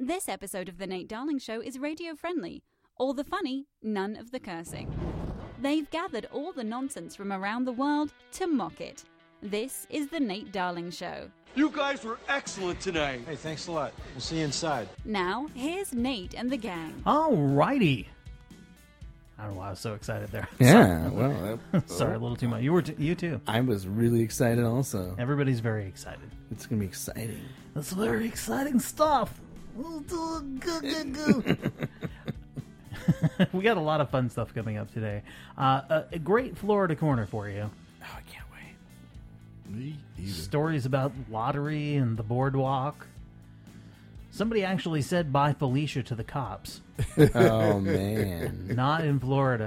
This episode of The Nate Darling Show is radio-friendly. All the funny, none of the cursing. They've gathered all the nonsense from around the world to mock it. This is The Nate Darling Show. You guys were excellent tonight. Hey, thanks a lot. We'll see you inside. Now, here's Nate and the gang. All righty. I don't know why I was so excited there. Yeah, well. Sorry, a little too much. You too. I was really excited also. Everybody's very excited. It's going to be exciting. That's very exciting stuff. We got a lot of fun stuff coming up today. A great Florida corner for you. Oh, I can't wait. Me either. Stories about lottery and the boardwalk. Somebody actually said bye Felicia to the cops. Oh, man. Not in Florida.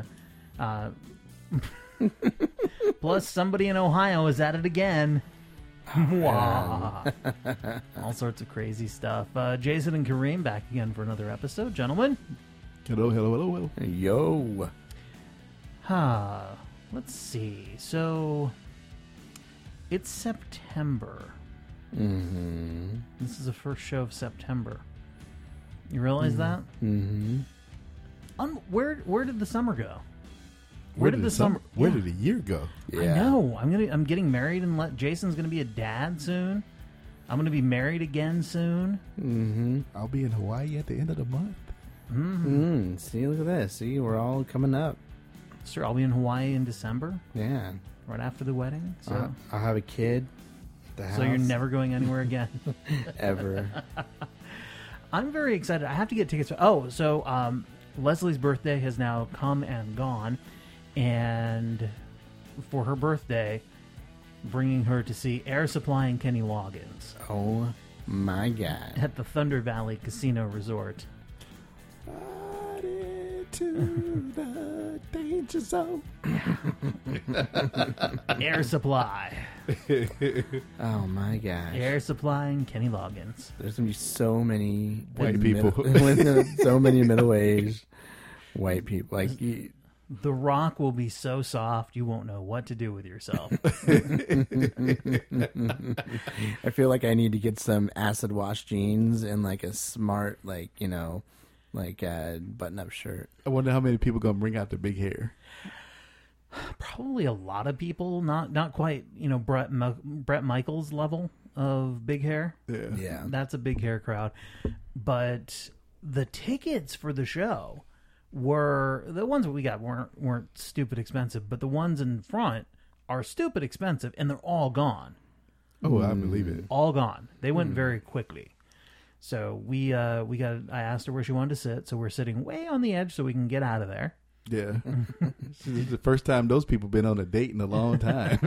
Plus, somebody in Ohio is at it again. All sorts of crazy stuff. Jason and Kareem back again for another episode. Gentlemen. Hello. Yo. Let's see. So, it's September. Mm-hmm. This is the first show of September. You realize that? Mm-hmm. Where did the summer go? Where did the summer? Where Yeah. did the year go? Yeah. I know. I'm getting married, and Jason's gonna be a dad soon. I'm gonna be married again soon. Mm-hmm. I'll be in Hawaii at the end of the month. See, look at this. See, we're all coming up. Sure, I'll be in Hawaii in December, Yeah. right after the wedding. So, I'll have a kid. The so you're house. never going anywhere again. Ever. I'm very excited. I have to get tickets. So Leslie's birthday has now come and gone, and for her birthday, bringing her to see Air Supply and Kenny Loggins Oh, my God. at the Thunder Valley Casino Resort. Into the danger zone. Air Supply. Oh, my gosh. Air Supply and Kenny Loggins. There's going to be so many White people. so many middle-aged white people. Like, The Rock will be so soft you won't know what to do with yourself. I feel like I need to get some acid wash jeans and like a smart, button-up shirt. I wonder how many people gonna bring out the big hair. Probably a lot of people, not quite, Brett Michaels level of big hair. Yeah. That's a big hair crowd. But the tickets for the show were, the ones that we got weren't stupid expensive, but the ones in front are stupid expensive, and they're all gone. Oh, I believe it. All gone. They went very quickly. So I asked her where she wanted to sit, so we're sitting way on the edge so we can get out of there. Yeah. This is the first time those people been on a date in a long time.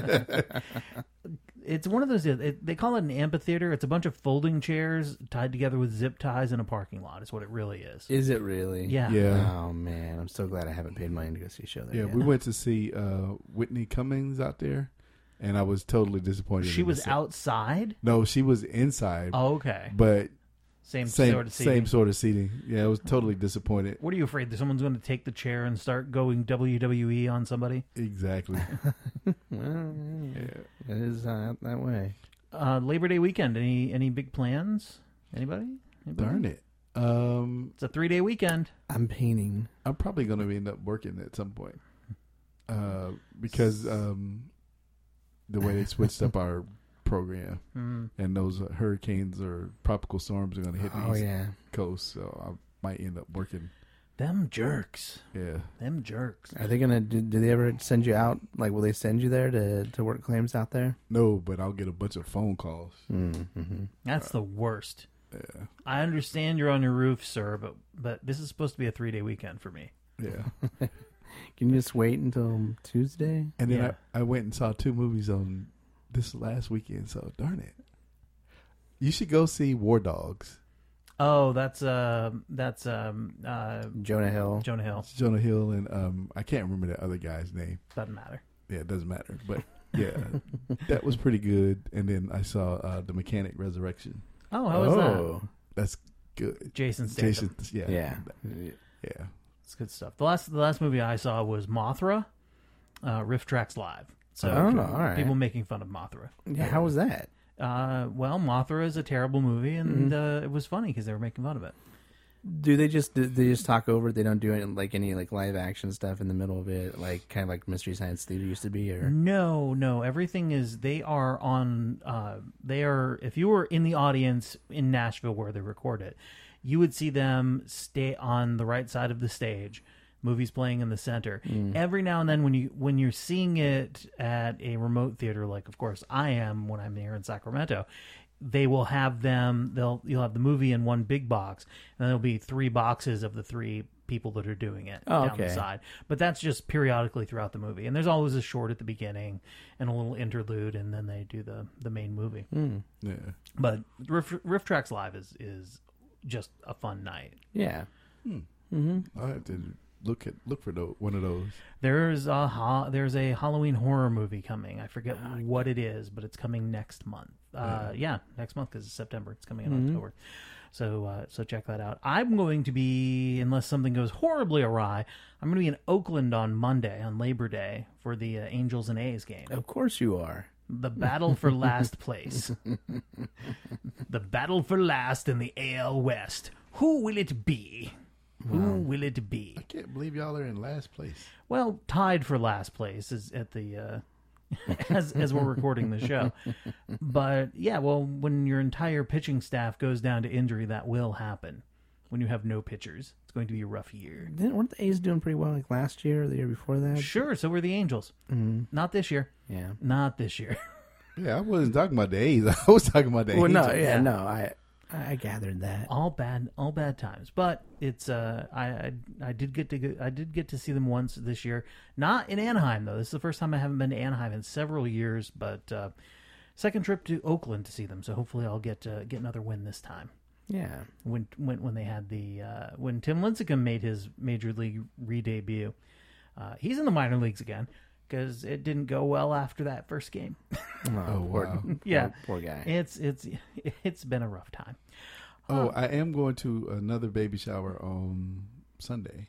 It's one of those, they call it an amphitheater. It's a bunch of folding chairs tied together with zip ties in a parking lot is what it really is. Is it really? Yeah. Yeah. Oh, man. I'm so glad I haven't paid money to go see a show there Yeah, yet. we went to see Whitney Cummings out there, and I was totally disappointed. She in was the set. outside? No, she was inside. Oh, okay. But Same sort of seating. same sort of seating. Yeah, I was totally disappointed. What are you afraid that someone's going to take the chair and start going WWE on somebody? Exactly. Well, Yeah. it is that way. Labor Day weekend. Any big plans? Anybody? Darn it. It's a 3-day weekend. I'm painting. I'm probably going to end up working at some point because the way they switched up our program and those hurricanes or tropical storms are going to hit the Oh, East yeah. Coast, so I might end up working. Them jerks. Yeah. Them jerks. Are they going to, do they ever send you out? Like, will they send you there to work claims out there? No, but I'll get a bunch of phone calls. Mm-hmm. That's the worst. Yeah. I understand you're on your roof, sir, but this is supposed to be a 3-day weekend for me. Yeah. Can you just wait until Tuesday? And then Yeah. I went and saw 2 movies on this last weekend, so darn it. You should go see War Dogs. Oh, that's Jonah Hill. Jonah Hill. It's Jonah Hill and I can't remember the other guy's name. Doesn't matter. Yeah, it doesn't matter. But yeah, that was pretty good. And then I saw The Mechanic Resurrection. Oh, how was that? That's good. Jason Statham. Yeah. Yeah. It's good stuff. The last movie I saw was Mothra, Riff Tracks Live. So all right. people making fun of Mothra. Yeah, how was that? Well, Mothra is a terrible movie, and it was funny because they were making fun of it. Do they just talk over it? They don't do any live action stuff in the middle of it, like kind of like Mystery Science Theater used to be, or No. Everything is they are on. They are. If you were in the audience in Nashville where they record it, you would see them stay on the right side of the stage. Movies playing in the center. Every now and then, when you're seeing it at a remote theater, like of course I am when I'm here in Sacramento. They will have them. You'll have the movie in one big box, and there'll be 3 boxes of the 3 people that are doing it down the side. But that's just periodically throughout the movie, and there's always a short at the beginning and a little interlude, and then they do the main movie. Yeah. But Riff Tracks Live is just a fun night. yeah. I have to look for one of those. There's a Halloween horror movie coming. I forget what it is, but it's coming next month. Next month because it's September. It's coming in October. So check that out. I'm going to be, unless something goes horribly awry, I'm going to be in Oakland on Monday, on Labor Day, for the Angels and A's game. Of course you are. The battle for last place. The battle for last in the AL West. Who will it be? Who will it be? I can't believe y'all are in last place. Well, tied for last place is at the as we're recording the show. But yeah, well, when your entire pitching staff goes down to injury, that will happen. When you have no pitchers, it's going to be a rough year. Weren't the A's doing pretty well like last year or the year before that? Sure, so were the Angels. Not this year. Yeah. Not this year. Yeah, I wasn't talking about the A's. I was talking about the Angels. I gathered that. All bad times. But it's I did get to see them once this year. Not in Anaheim though. This is the first time I haven't been to Anaheim in several years. But second trip to Oakland to see them. So hopefully I'll get another win this time. Yeah. When they had when Tim Lincecum made his major league re-debut, he's in the minor leagues again because it didn't go well after that first game. Oh, wow. Poor guy. It's been a rough time. I am going to another baby shower on Sunday.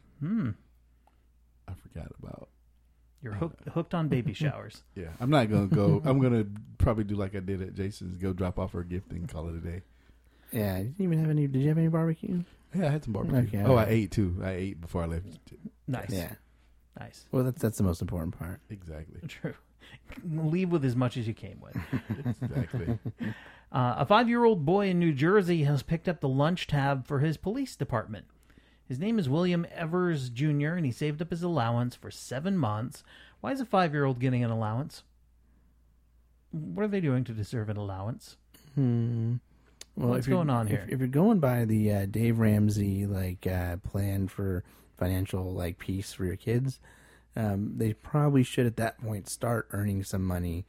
I forgot about. You're hooked on baby showers. Yeah, I'm not gonna go. I'm gonna probably do like I did at Jason's. Go drop off her gift and call it a day. Yeah. Did you have any barbecue? Yeah, I had some barbecue. Okay. I ate too. I ate before I left. Nice. Yeah. Nice. Well, that's the most important part. Exactly. True. Leave with as much as you came with. Exactly. A 5-year-old boy in New Jersey has picked up the lunch tab for his police department. His name is William Evers Jr., and he saved up his allowance for 7 months. Why is a 5-year-old getting an allowance? What are they doing to deserve an allowance? Well, what's going on here? If you're going by the Dave Ramsey plan for financial peace for your kids, they probably should at that point start earning some money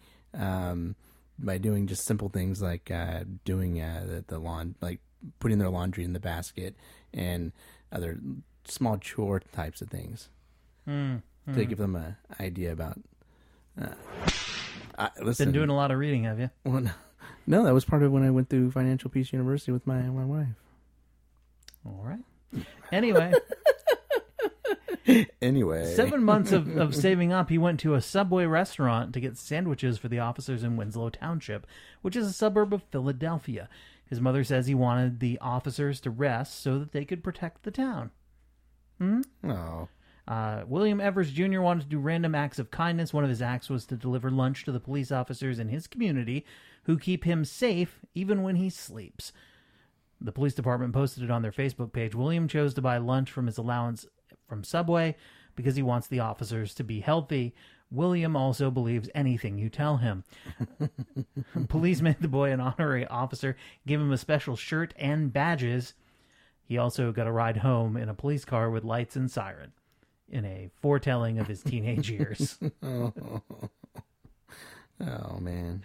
by doing just simple things like doing the lawn, like putting their laundry in the basket and other small chore types of things to give them an idea about. Listen, been doing a lot of reading, have you? Well, no, that was part of when I went through Financial Peace University with my wife. All right. Anyway. 7 months of saving up, he went to a Subway restaurant to get sandwiches for the officers in Winslow Township, which is a suburb of Philadelphia. His mother says he wanted the officers to rest so that they could protect the town. Oh. William Evers Jr. wanted to do random acts of kindness. One of his acts was to deliver lunch to the police officers in his community who keep him safe even when he sleeps. The police department posted it on their Facebook page. William chose to buy lunch from his allowance from Subway because he wants the officers to be healthy. William also believes anything you tell him. Police made the boy an honorary officer, gave him a special shirt and badges. He also got a ride home in a police car with lights and siren, in a foretelling of his teenage years. Oh man.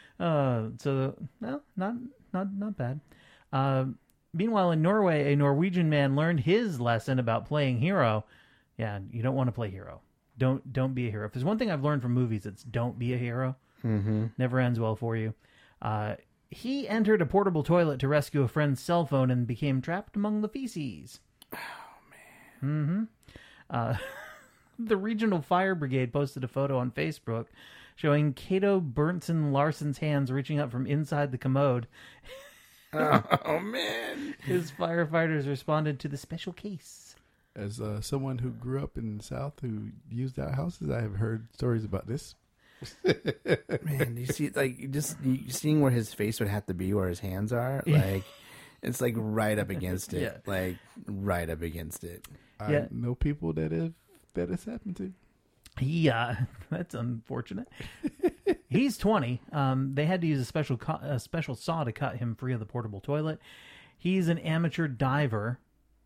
Not bad. Meanwhile, in Norway, a Norwegian man learned his lesson about playing hero. Yeah, you don't want to play hero. Don't be a hero. If there's one thing I've learned from movies, it's don't be a hero. Mm-hmm. Never ends well for you. He entered a portable toilet to rescue a friend's cell phone and became trapped among the feces. Oh, man. The regional fire brigade posted a photo on Facebook showing Cato Bernson Larson's hands reaching up from inside the commode. Oh, man. His firefighters responded to the special case. As someone who grew up in the South who used outhouses, I have heard stories about this. Man, do you see, like, seeing where his face would have to be, where his hands are? Like, it's like right up against it. Yeah. Like, right up against it. I know people that it's happened to. That's unfortunate. He's 20. They had to use a special saw to cut him free of the portable toilet. He's an amateur diver.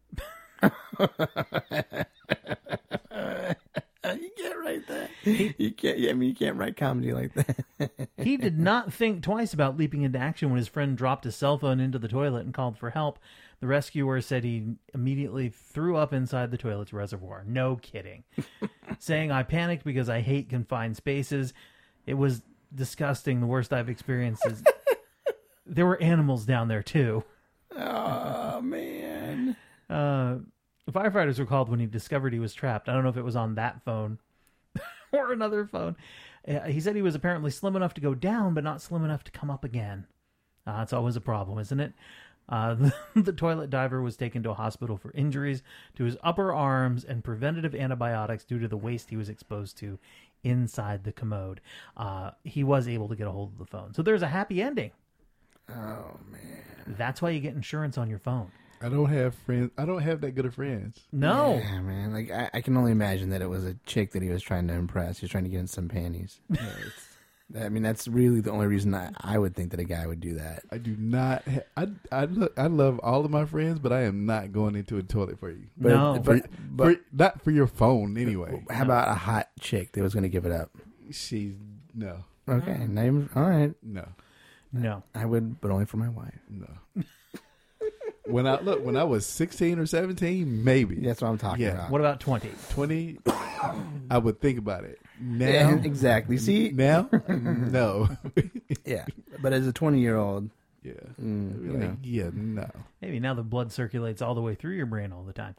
You can't write that. You can't. I mean, you can't write comedy like that. He did not think twice about leaping into action when his friend dropped his cell phone into the toilet and called for help. The rescuer said he immediately threw up inside the toilet's reservoir. No kidding. Saying, "I panicked because I hate confined spaces. It was disgusting. The worst I've experienced is..." There were animals down there, too. Oh, man. Firefighters were called when he discovered he was trapped. I don't know if it was on that phone or another phone. He said he was apparently slim enough to go down, but not slim enough to come up again. It's always a problem, isn't it? The toilet diver was taken to a hospital for injuries to his upper arms and preventative antibiotics due to the waste he was exposed to inside the commode. He was able to get a hold of the phone. So there's a happy ending. Oh, man. That's why you get insurance on your phone. I don't have friends. I don't have that good of friends. No. Yeah, man. Like, I can only imagine that it was a chick that he was trying to impress. He was trying to get in some panties. I mean, that's really the only reason I would think that a guy would do that. I do not. I love all of my friends, but I am not going into a toilet for you. No. But Not for your phone anyway. how about a hot chick that was going to give it up? She's no. Okay, name. All right. No. I would, but only for my wife. No. When I was 16 or 17, maybe. That's what I'm talking about. What about 20? 20, I would think about it. Now, Yeah, exactly. See? now, no. Yeah. But as a 20-year-old, Yeah. know. Yeah, no. Maybe now the blood circulates all the way through your brain all the time.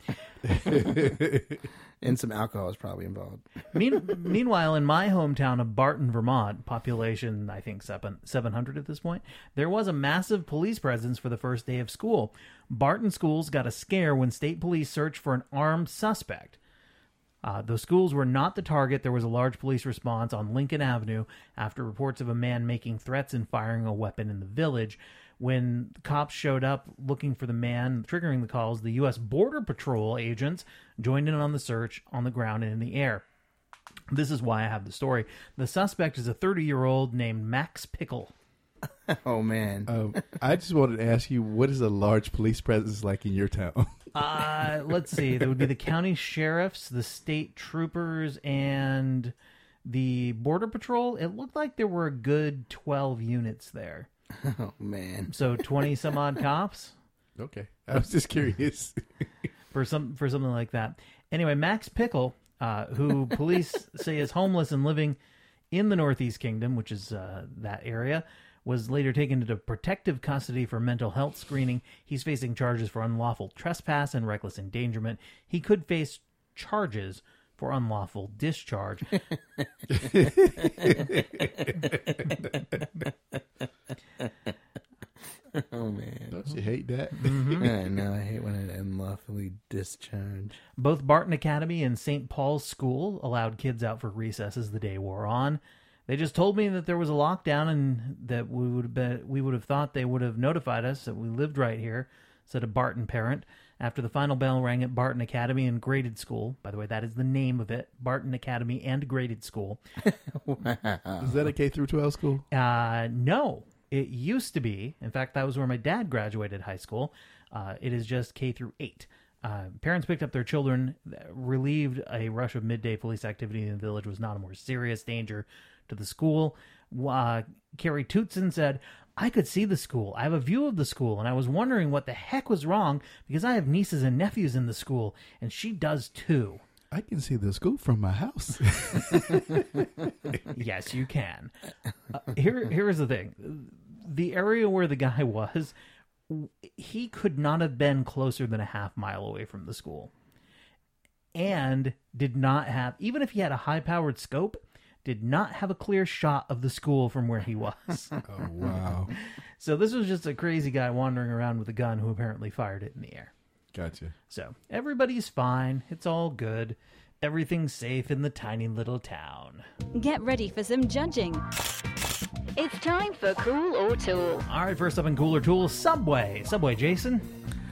and some alcohol is probably involved. Meanwhile, in my hometown of Barton, Vermont, population, I think 700 at this point, there was a massive police presence for the first day of school. Barton schools got a scare when state police searched for an armed suspect. Those schools were not the target. There was a large police response on Lincoln Avenue after reports of a man making threats and firing a weapon in the village. When the cops showed up looking for the man triggering the calls, the U.S. Border Patrol agents joined in on the search on the ground and in the air. This is why I have the story. The suspect is a 30-year-old named Max Pickle. Oh, man. I just wanted to ask you, what is a large police presence like in your town? Let's see. There would be the county sheriffs, the state troopers, and the Border Patrol. It looked like there were a good 12 units there. Oh, man. So 20 some odd cops. Okay. I was just curious. for something like that. Anyway, Max Pickle, who police say is homeless and living in the Northeast Kingdom, which is that area, was later taken into protective custody for mental health screening. He's facing charges for unlawful trespass and reckless endangerment. He could face charges for unlawful discharge. Oh, man. Don't you hate that? I know. I hate when it unlawfully discharged. Both Barton Academy and St. Paul's School allowed kids out for recess as the day wore on. They just told me that there was a lockdown and that we would have thought they would have notified us that we lived right here, said a Barton parent. After the final bell rang at Barton Academy and Graded School, by the way, that is the name of it, Barton Academy and Graded School. Is that a K through 12 school? No, it used to be. In fact, that was where my dad graduated high school. It is just K through 8. Parents picked up their children, relieved a rush of midday police activity in the village was not a more serious danger to the school. Carrie Tootson said, I could see the school. I have a view of the school, and I was wondering what the heck was wrong because I have nieces and nephews in the school, and she does too. I can see the school from my house. Yes, you can. Here is the thing. The area where the guy was, he could not have been closer than a half mile away from the school. And did not have, even if he had a high-powered scope, did not have a clear shot of the school from where he was. Oh, wow. So this was just a crazy guy wandering around with a gun who apparently fired it in the air. Gotcha. So everybody's fine. It's all good. Everything's safe in the tiny little town. Get ready for some judging. It's time for Cool or Tool. All right, first up in Cool or Tool, Subway. Subway, Jason.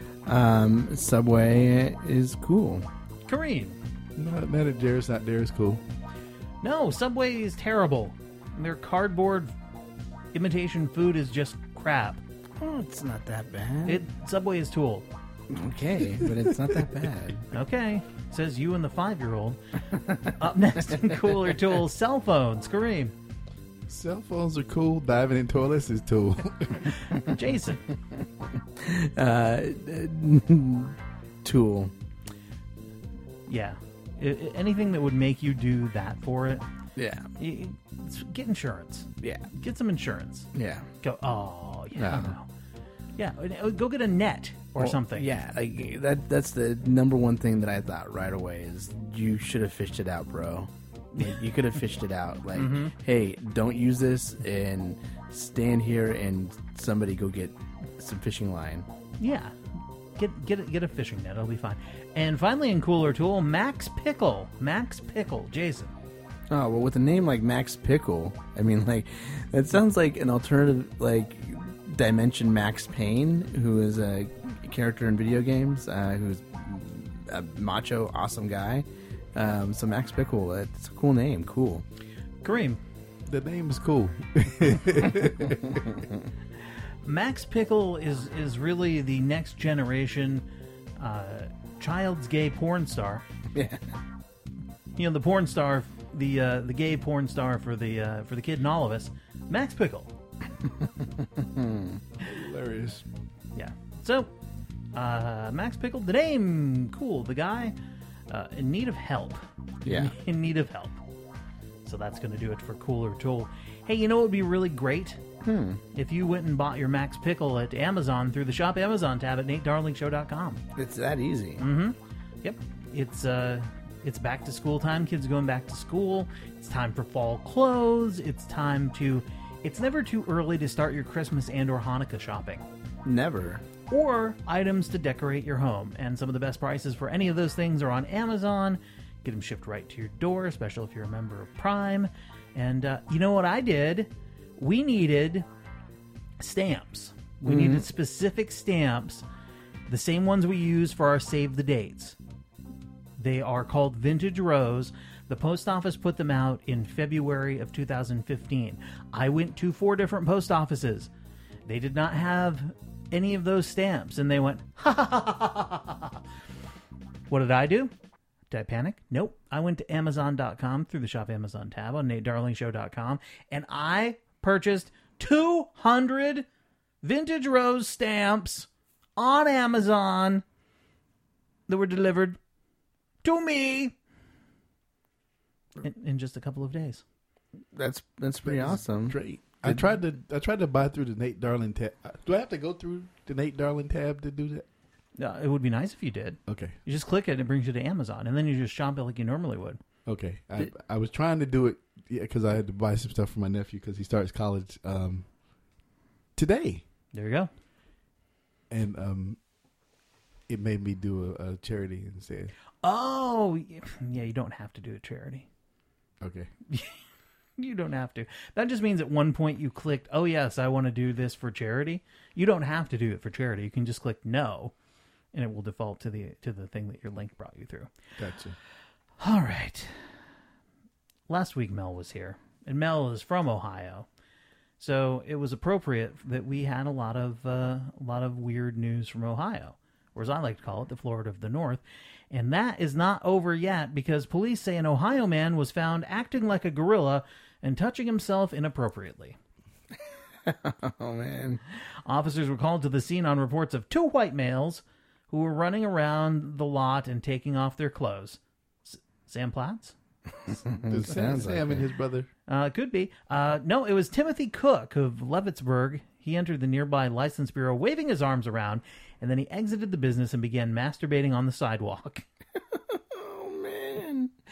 Subway is cool. Kareem. Not that Jared's not there is cool. No, Subway is terrible. Their cardboard imitation food is just crap. Oh, it's not that bad. Subway is tool. Okay, but it's not that bad. Okay, says you and the 5-year-old. Up next in Cool or Tool, cell phones. Kareem. Cell phones are cool. Diving in toilets is cool. Jason. Tool. Yeah. Anything that would make you do that for it. Yeah. Get insurance. Yeah. Get some insurance. Yeah. Go, oh, yeah. No. No. Yeah, go get a net or something. Yeah, like that's the number one thing that I thought right away is you should have fished it out, bro. Like, you could have fished it out. Like, hey, don't use this and stand here and somebody go get some fishing line. Yeah. Get a fishing net. It'll be fine. And finally in Cool or Tool, Max Pickle. Max Pickle. Jason. Oh, well, with a name like Max Pickle, I mean, like, that sounds like an alternative, like, Dimension Max Payne, who is a character in video games, who's a macho, awesome guy. So Max Pickle, it's a cool name. Cool. Kareem. The name is cool. Max Pickle is really the next generation child's gay porn star. Yeah. You know, the porn star, the gay porn star for the kid in all of us, Max Pickle. Hilarious. Yeah. So, Max Pickle, the name, cool. The guy in need of help. Yeah. In need of help. So that's going to do it for Cool or Tool. Hey, you know what would be really great? If you went and bought your Max Pickle at Amazon through the Shop Amazon tab at NateDarlingShow.com. It's that easy. Mm-hmm. Yep. It's back to school time. Kids are going back to school. It's time for fall clothes. It's never too early to start your Christmas and or Hanukkah shopping. Never. Or items to decorate your home. And some of the best prices for any of those things are on Amazon. Get them shipped right to your door, especially if you're a member of Prime. And you know what I did? We needed stamps. We needed specific stamps, the same ones we use for our Save the Dates. They are called Vintage Rose. The post office put them out in February of 2015. I went to 4 different post offices. They did not have any of those stamps, and they went, ha ha ha ha ha ha. What did I do? Did I panic? Nope. I went to Amazon.com through the Shop Amazon tab on NateDarlingShow.com, and I purchased 200 Vintage Rose stamps on Amazon that were delivered to me in just a couple of days. That's pretty awesome. Great. I tried to buy through the Nate Darling tab. Do I have to go through the Nate Darling tab to do that? It would be nice if you did. Okay. You just click it and it brings you to Amazon, and then you just shop it like you normally would. Okay. I was trying to do it because I had to buy some stuff for my nephew because he starts college today. There you go. And it made me do a charity instead. Oh, yeah, you don't have to do a charity. Okay. You don't have to. That just means at one point you clicked, oh, yes, I want to do this for charity. You don't have to do it for charity. You can just click no, and it will default to the thing that your link brought you through. Gotcha. All right. Last week Mel was here, and Mel is from Ohio, so it was appropriate that we had a lot of weird news from Ohio, or as I like to call it, the Florida of the North. And that is not over yet, because police say an Ohio man was found acting like a gorilla and touching himself inappropriately. Oh, man. Officers were called to the scene on reports of 2 white males who were running around the lot and taking off their clothes. Sam Platts? Sounds Sam like and his brother. Could be. No, it was Timothy Cook of Levittsburg. He entered the nearby license bureau waving his arms around, and then he exited the business and began masturbating on the sidewalk. Oh, man.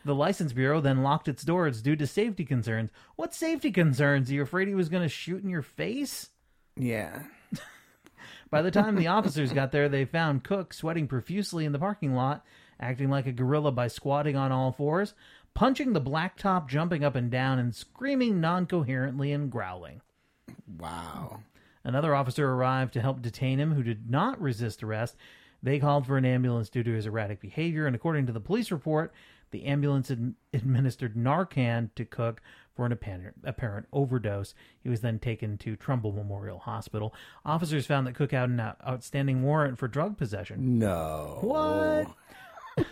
The license bureau then locked its doors due to safety concerns. What safety concerns? Are you afraid he was going to shoot in your face? Yeah. By the time the officers got there, they found Cook sweating profusely in the parking lot, acting like a gorilla by squatting on all fours, punching the blacktop, jumping up and down, and screaming non-coherently and growling. Wow. Another officer arrived to help detain him, who did not resist arrest. They called for an ambulance due to his erratic behavior, and according to the police report, the ambulance administered Narcan to Cook for an apparent overdose. He was then taken to Trumbull Memorial Hospital. Officers found that Cook had an outstanding warrant for drug possession. No. What?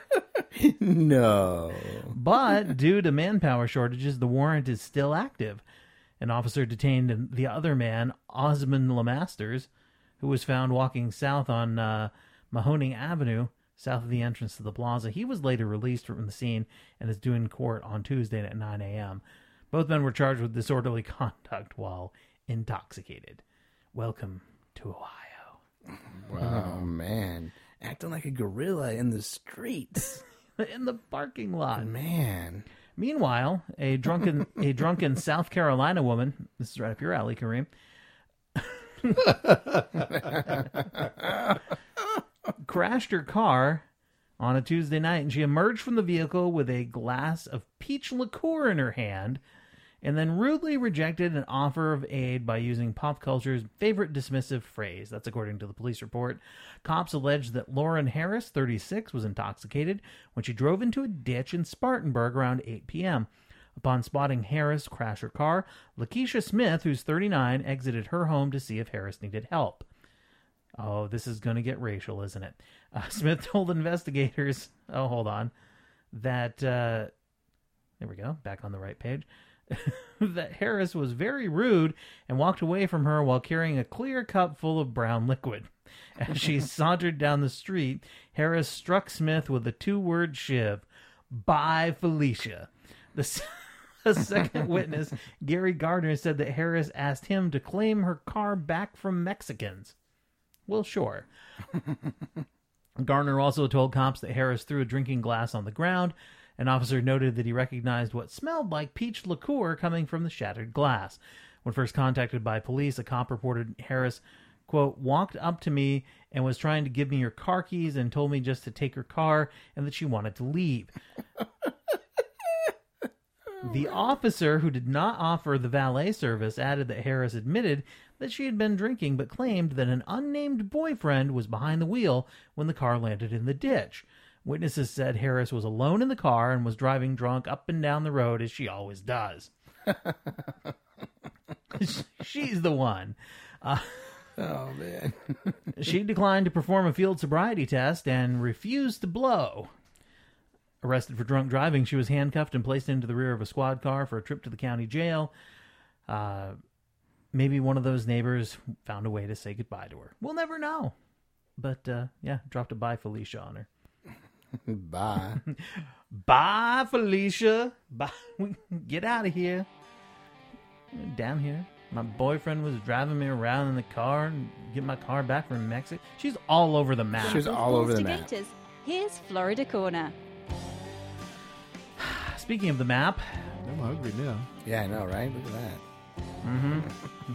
No. But due to manpower shortages, the warrant is still active. An officer detained the other man, Osmond Lemasters, who was found walking south on Mahoning Avenue, south of the entrance to the plaza. He was later released from the scene and is due in court on Tuesday at 9 a.m. Both men were charged with disorderly conduct while intoxicated. Welcome to Ohio. Wow, man. Acting like a gorilla in the streets. In the parking lot. Man. Meanwhile, a drunken South Carolina woman, this is right up your alley, Kareem, crashed her car on a Tuesday night, and she emerged from the vehicle with a glass of peach liqueur in her hand and then rudely rejected an offer of aid by using pop culture's favorite dismissive phrase. That's according to the police report. Cops alleged that Lauren Harris, 36, was intoxicated when she drove into a ditch in Spartanburg around 8 p.m. Upon spotting Harris crash her car, Lakeisha Smith, who's 39, exited her home to see if Harris needed help. Oh, this is going to get racial, isn't it? Smith told investigators, that, there we go, back on the right page, that Harris was very rude and walked away from her while carrying a clear cup full of brown liquid. As she sauntered down the street, Harris struck Smith with a 2-word shiv. Bye, Felicia. The second witness, Gary Gardner, said that Harris asked him to claim her car back from Mexicans. Well, sure. Garner also told cops that Harris threw a drinking glass on the ground. An officer noted that he recognized what smelled like peach liqueur coming from the shattered glass. When first contacted by police, a cop reported Harris, quote, walked up to me and was trying to give me her car keys and told me just to take her car and that she wanted to leave. The officer, who did not offer the valet service, added that Harris admitted that she had been drinking but claimed that an unnamed boyfriend was behind the wheel when the car landed in the ditch. Witnesses said Harris was alone in the car and was driving drunk up and down the road as she always does. She's the one. Oh, man. She declined to perform a field sobriety test and refused to blow. Arrested for drunk driving, she was handcuffed and placed into the rear of a squad car for a trip to the county jail. Maybe one of those neighbors found a way to say goodbye to her. We'll never know. But, dropped a bye Felicia on her. Bye. Bye, Felicia. Bye. Get out of here. Down here. My boyfriend was driving me around in the car and get my car back from Mexico. She's all over the map. She's all over the map. Investigators, here's Florida Corner. Speaking of the map, I'm hungry now. Yeah, I know, right? Look at that.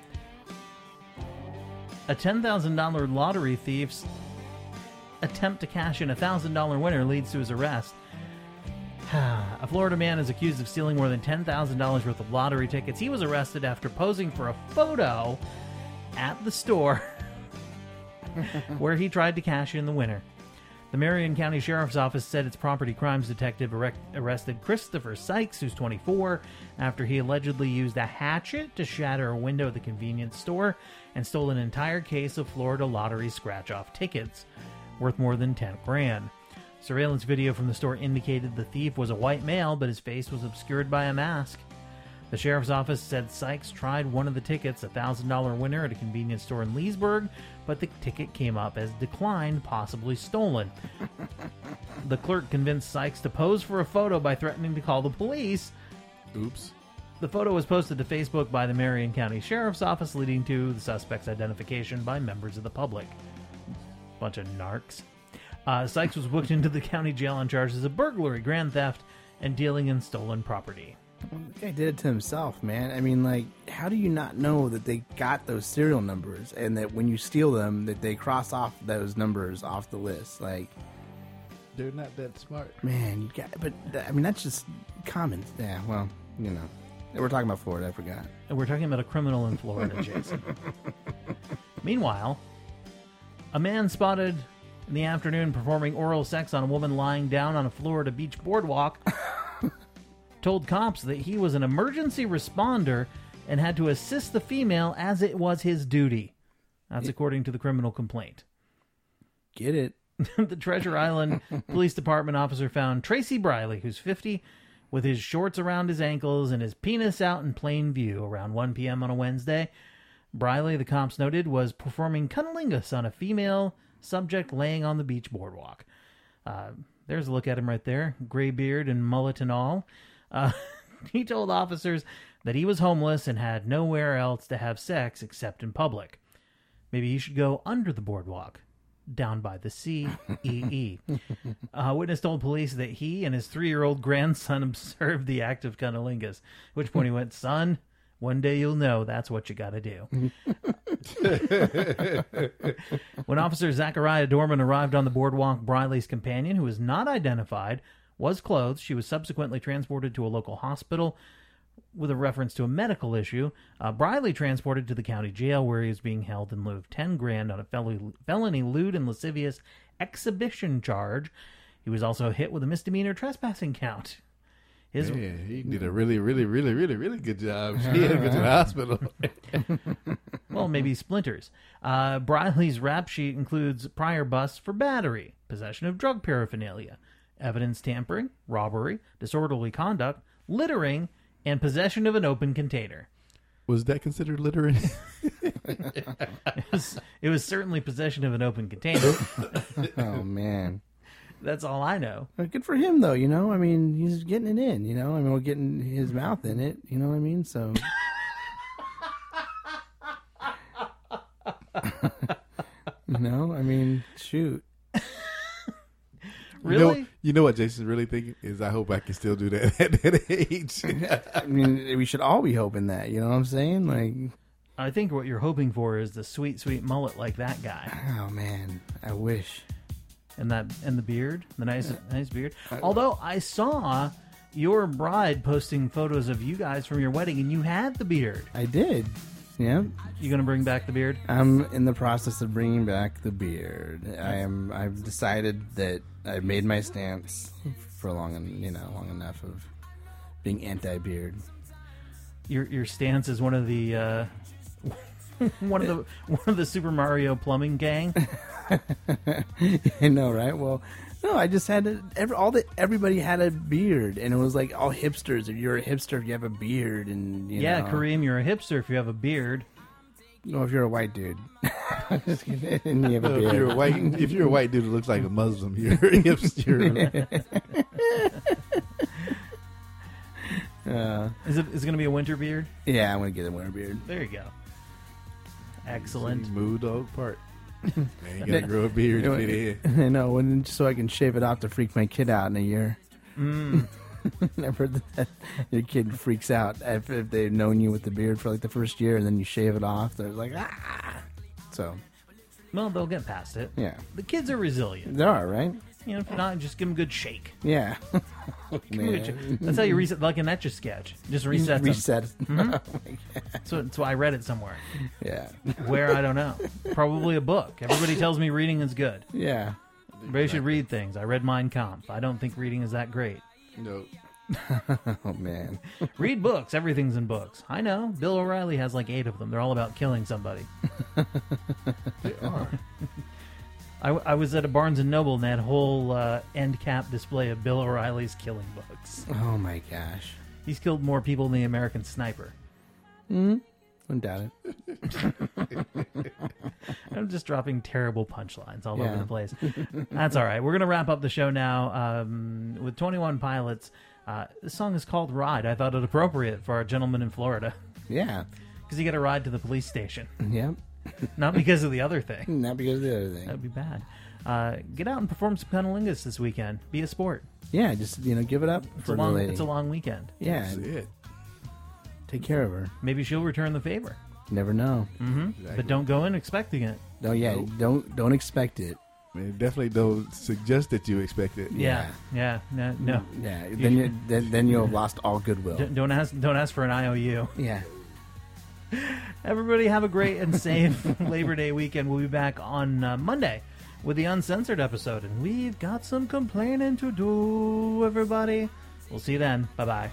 a $10,000 lottery thief's attempt to cash in a $1,000 winner leads to his arrest. A Florida man is accused of stealing more than $10,000 worth of lottery tickets. He was arrested after posing for a photo at the store where he tried to cash in the winner. The Marion County Sheriff's Office said its property crimes detective arrested Christopher Sykes, who's 24, after he allegedly used a hatchet to shatter a window at the convenience store and stole an entire case of Florida lottery scratch-off tickets worth more than $10,000. Surveillance video from the store indicated the thief was a white male, but his face was obscured by a mask. The sheriff's office said Sykes tried one of the tickets, a $1,000 winner at a convenience store in Leesburg, but the ticket came up as declined, possibly stolen. The clerk convinced Sykes to pose for a photo by threatening to call the police. Oops. The photo was posted to Facebook by the Marion County Sheriff's Office, leading to the suspect's identification by members of the public. Bunch of narcs. Sykes was booked into the county jail on charges of burglary, grand theft, and dealing in stolen property. The guy did it to himself, man. I mean, like, how do you not know that they got those serial numbers and that when you steal them, that they cross off those numbers off the list? Like, They're not that smart. man, you got. But I mean, that's just common. Yeah, well, you know, we're talking about Florida. I forgot. And we're talking about a criminal in Florida, Jason. Meanwhile, a man spotted in the afternoon performing oral sex on a woman lying down on a Florida beach boardwalk told cops that he was an emergency responder and had to assist the female as it was his duty. That's according to the criminal complaint. Get it? The Treasure Island Police Department officer found Tracy Briley, who's 50, with his shorts around his ankles and his penis out in plain view around 1 p.m. on a Wednesday. Briley, the cops noted, was performing cunnilingus on a female subject laying on the beach boardwalk. There's a look at him right there, gray beard and mullet and all. He told officers that he was homeless and had nowhere else to have sex except in public. Maybe he should go under the boardwalk, down by the sea. Witness told police that he and his 3-year-old grandson observed the act of cunnilingus, at which point he went, "Son, one day you'll know that's what you gotta do." When Officer Zachariah Dorman arrived on the boardwalk, Briley's companion, who was not identified, was clothed. She was subsequently transported to a local hospital with a reference to a medical issue. Briley transported to the county jail where he was being held in lieu of $10,000 on a felony lewd and lascivious exhibition charge. He was also hit with a misdemeanor trespassing count. Man, he did a really, really, really, really, really good job. He had to go to the hospital. Well, maybe splinters. Briley's rap sheet includes prior busts for battery, possession of drug paraphernalia, evidence tampering, robbery, disorderly conduct, littering, and possession of an open container. Was that considered littering? It was certainly possession of an open container. Oh, man. That's all I know. But good for him, though, you know? I mean, he's getting it in, you know? I mean, we're getting his mouth in it, you know what I mean? So... No, I mean, shoot. Really? You know what Jason's really thinking is, I hope I can still do that at that age. I mean, we should all be hoping that, you know what I'm saying? Like, I think what you're hoping for is the sweet, sweet mullet like that guy. oh, man, I wish. And the beard, the nice beard. Although I saw your bride posting photos of you guys from your wedding, and you had the beard. I did. Yeah. You gonna bring back the beard? I'm in the process of bringing back the beard. I've decided that I've made my stance for long enough of being anti-beard. Your stance is one of the one of the Super Mario plumbing gang. I know, right? Well, no, I just had everybody had a beard, and it was like all hipsters. If you're a hipster, if you have a beard, and you know. Kareem, you're a hipster if you have a beard. No, if you're a white dude, just kidding, and you have a beard. If you're a white dude who looks like a Muslim, you're a hipster. Is it going to be a winter beard? Yeah, I'm gonna get a winter beard. There you go. Excellent. Moo dog part. Man, you gotta grow a beard to fit in. I know, and just so I can shave it off to freak my kid out in a year. I've heard that your kid freaks out if they've known you with the beard for like the first year, and then you shave it off. They're like, ah. So, well, they'll get past it. Yeah, the kids are resilient. They are, right? You know, if not, just give them a good shake. Yeah. That's how you reset, like an Etch-a sketch. Just reset them. Reset. Mm-hmm. That's why I read it somewhere. Yeah. Where, I don't know. Probably a book. Everybody tells me reading is good. Yeah. Everybody should read things. I read Mein Kampf. I don't think reading is that great. No. Oh, man. Read books. Everything's in books. I know. Bill O'Reilly has like 8 of them. They're all about killing somebody. They are. I was at a Barnes & Noble, and they had a whole end cap display of Bill O'Reilly's killing books. Oh, my gosh. He's killed more people than the American Sniper. Wouldn't doubt it. I'm just dropping terrible punchlines all over the place. That's all right. We're going to wrap up the show now with 21 Pilots. This song is called Ride. I thought it appropriate for our gentleman in Florida. Yeah. Because you get a ride to the police station. Yep. Not because of the other thing. Not because of the other thing. That'd be bad. Get out and perform some cunnilingus this weekend. Be a sport. Yeah, just give it up for the lady. It's a long weekend. Yeah, That's it. take care of her. Maybe she'll return the favor. You never know. Exactly. But don't go in expecting it. No, yeah, don't expect it. Man, definitely don't suggest that you expect it. Yeah. No. Yeah, then you'll have lost all goodwill. Don't ask for an IOU. Yeah. Everybody have a great and safe Labor Day weekend. We'll be back on Monday with the uncensored episode, and we've got some complaining to do, everybody. We'll see you then. Bye-bye.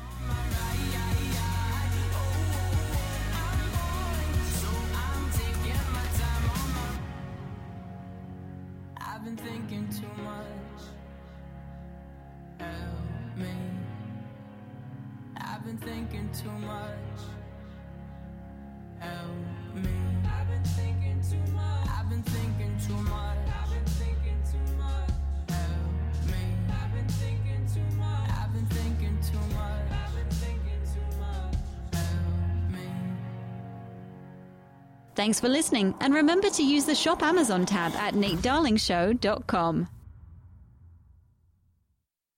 I've been thinking too much. Help me. I've been thinking too much. Help me. I've been thinking too much. I've been thinking too much. I've been thinking too much. Help me. I've been thinking too much. I've been thinking too much. I've been thinking too much. Help me. Thanks for listening, and remember to use the Shop Amazon tab at natedarlingshow.com.